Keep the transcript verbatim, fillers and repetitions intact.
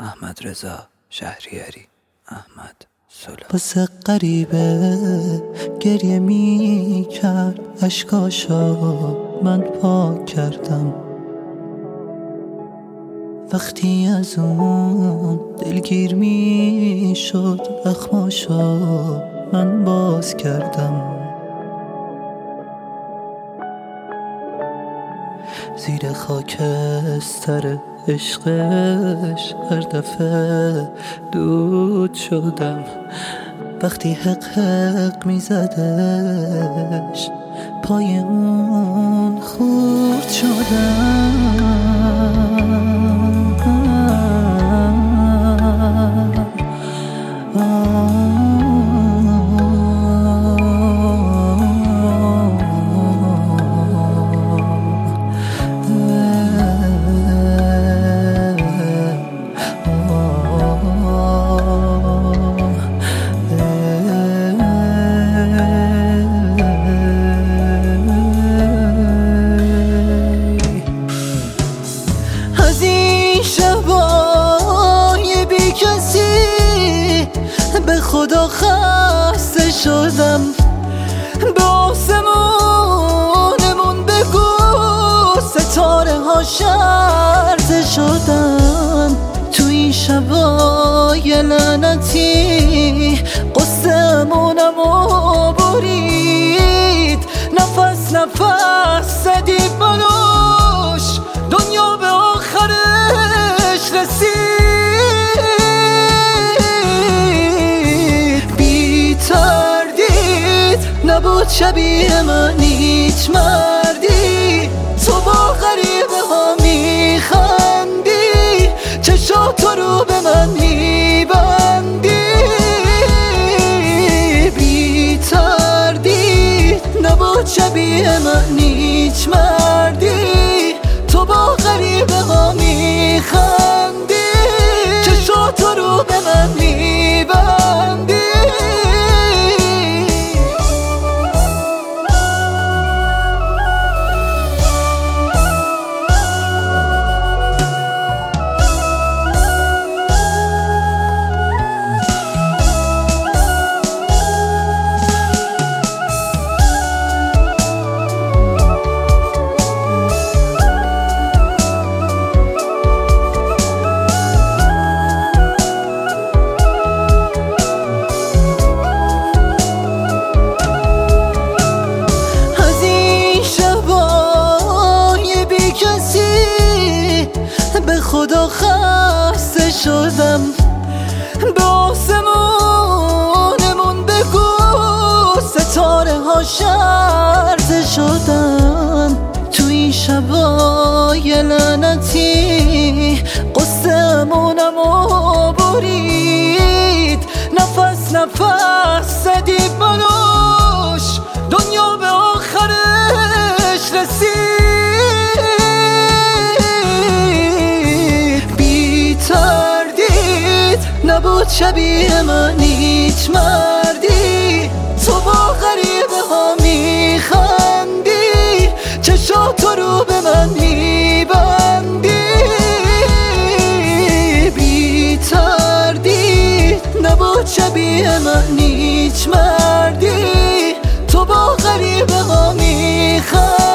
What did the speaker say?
احمد رضا شهریاری. احمد سلام. واسه غریبه گریه می کرد، اشکاشا من پاک کردم. وقتی از اون دلگیر می شد، اخماشا من باز کردم. زیر خاکستر عشقش هر دفعه دود شدم. وقتی حق حق می زدش، پای اون خورد شدم. به خدا خسته شدم، به آسمونمون بگو ستاره ها شرط شدن. تو این شبای لعنتی قصه‌مونمو برید، نفس نفس زدی بلوش، دنیا به آخرش رسید. نبود شبیه من هیچ مردی، تو با غریبه ها میخندی، چشاتو رو به من میبندی. بی تردید نبود شبیه من هیچ مردی، تو با غریبه ها میخندی، چشاتو رو به من میبندی. به خدا خسته شدم، به آسمونمون بگو ستاره ها شرط شدن. تو این شبای لعنتی قصه‌مونمو برید، نفس نفس زدی بلوش، دنیا به آخرش رسید. نبود شبیه من هیچ مردی، تو با غریبه ها میخندی، چشاتو رو به من میبندی. بی تردید نبود شبیه من هیچ مردی، تو با غریبه ها میخندی.